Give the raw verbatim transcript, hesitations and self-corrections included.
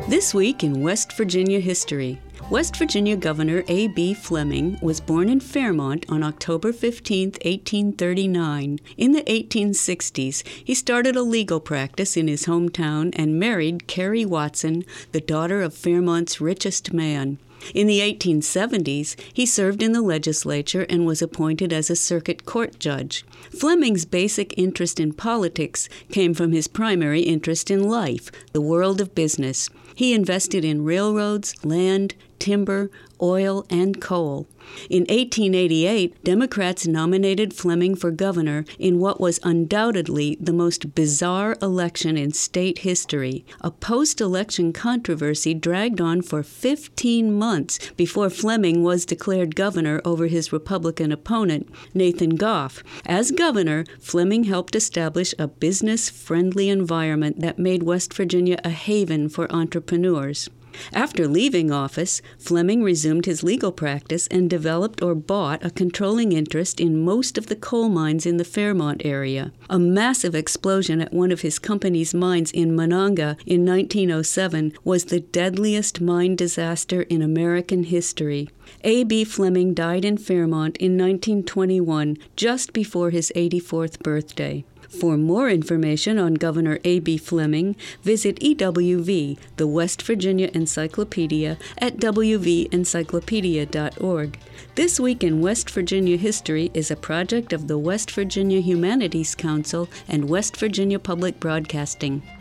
This week in West Virginia history. West Virginia Governor A B Fleming was born in Fairmont on October fifteenth, eighteen thirty-nine. In the eighteen sixties, he started a legal practice in his hometown and married Carrie Watson, the daughter of Fairmont's richest man. In the eighteen seventies, he served in the legislature and was appointed as a circuit court judge. Fleming's basic interest in politics came from his primary interest in life, the world of business. He invested in railroads, land, timber, oil, and coal. In eighteen eighty-eight, Democrats nominated Fleming for governor in what was undoubtedly the most bizarre election in state history. A post-election controversy dragged on for fifteen months before Fleming was declared governor over his Republican opponent, Nathan Goff. As governor, Fleming helped establish a business-friendly environment that made West Virginia a haven for entrepreneurs. After leaving office, Fleming resumed his legal practice and developed or bought a controlling interest in most of the coal mines in the Fairmont area. A massive explosion at one of his company's mines in Monongah in nineteen oh seven was the deadliest mine disaster in American history. A B Fleming died in Fairmont in nineteen twenty-one, just before his eighty-fourth birthday. For more information on Governor A B Fleming, visit E W V, the West Virginia Encyclopedia, at w v encyclopedia dot org. This Week in West Virginia History is a project of the West Virginia Humanities Council and West Virginia Public Broadcasting.